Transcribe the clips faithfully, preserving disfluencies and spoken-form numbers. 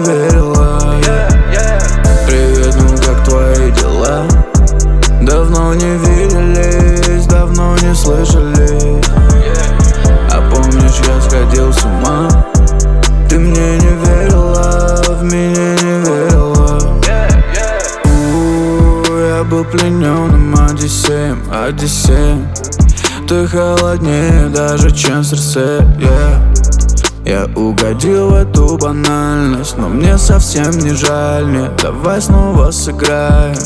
верила. Привет, ну как твои дела? Давно не виделись, давно не слышали. А помнишь, я сходил с ума? Ты мне не верила, в меня не верила. У-у-у, я был плененным Одиссеем, Одиссеем. Ты холоднее даже, чем сердце, yeah. Я угодил в эту банальность, но мне совсем не жаль. Нет, давай снова сыграем.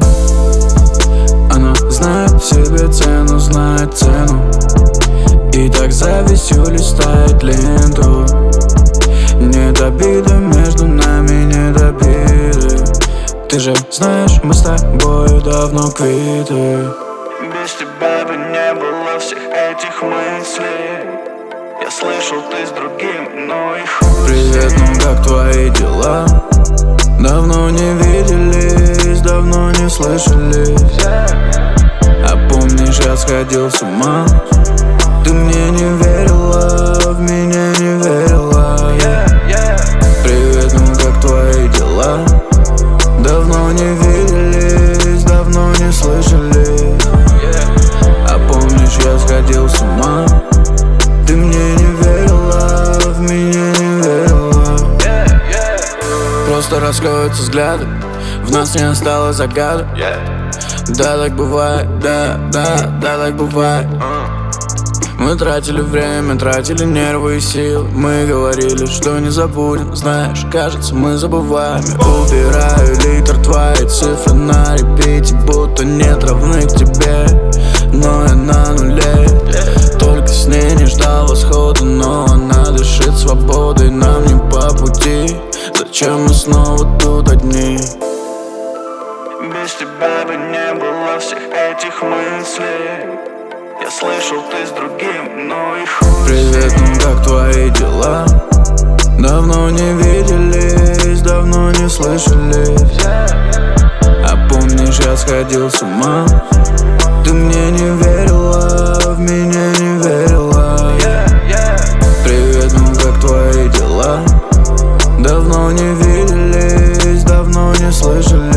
Она знает себе цену, знает цену. И так завистью листает ленту. Нет обиды между нами, нет обиды. Ты же знаешь, мы с тобой давно квиты. Без тебя бы не было всех этих мыслей. Я слышал, ты с другим, но и хуй. Привет, ну как твои дела? Давно не виделись, давно не слышались. А помнишь, я сходил с ума? Ты мне не верила, в меня не верила. Привет, ну как твои дела? Давно не виделись, давно не слышались. А помнишь, я сходил с ума? Ты мне не верила, в меня не верила. Просто расходятся взгляды, в нас не осталось загадок. Да, так бывает, да, да, да, так бывает. Мы тратили время, тратили нервы и силы. Мы говорили, что не забудем. Знаешь, кажется, мы забываем. Я убираю литр твои цифры на репите, будто нет равных тебе. Но я на нуле. Только с ней не ждал восхода, но она дышит свободой. Нам не по пути. Зачем мы снова тут одни? Без тебя бы не было всех этих мыслей. Я слышал, ты с другим, но и хуй. Привет, ну как твои дела? Давно не виделись, давно не слышались. А помнишь, я сходил с ума? Ты мне не верила, в меня не верила. Привет, ну как твои дела? Давно не виделись, давно не слышались.